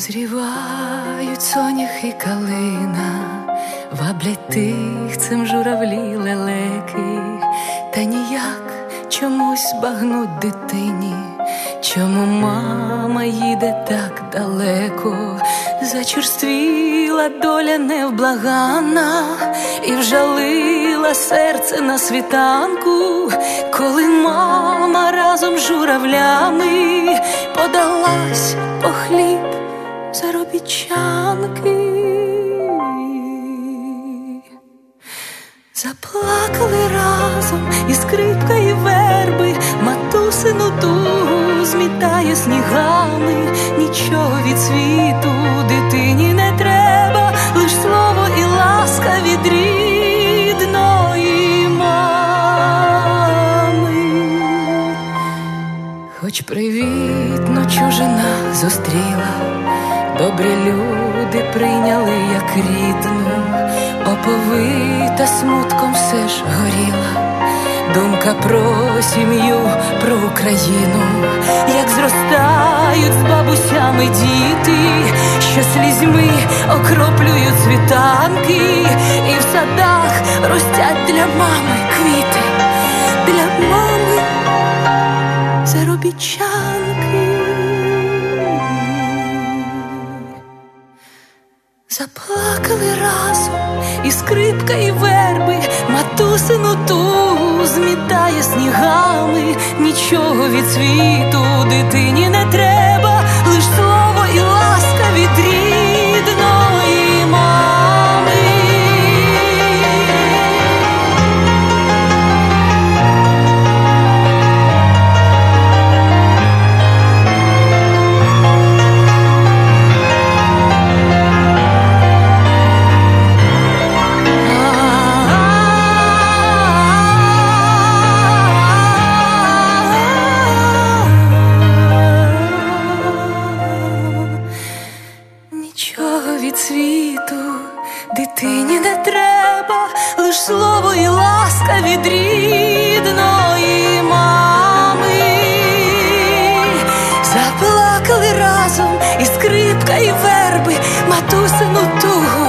Дозрівають сонях і калина, ваблять тихцем журавлі лелеки, та ніяк чомусь збагнуть дитині, чому мама їде так далеко. Зачорствіла доля невблаганна і вжалила серце на світанку, коли мама разом з журавлями подалась по хліб заробітчанки. Заплакали разом і скрипка, і верби, матусину тугу змітає снігами. Нічого від світу дитині не треба, лиш слово і ласка від рідної мами. Хоч привітно чужина зустріла, добрі люди прийняли як рідну, оповита смутком все ж горіла думка про сім'ю, про Україну. Як зростають з бабусями діти, що слізьми окроплюють світанки, і в садах ростять для мами квіти, для мами заробітчанки. Заплакали разом і скрипка, і верби, матусину тугу змітає снігами. Нічого від світу дитині не треба, лиш слово і ласка від рідної мами. Нічого від світу дитині не треба, лиш слово і ласка від рідної мами. Заплакали разом і скрипка, і верби, матусину тугу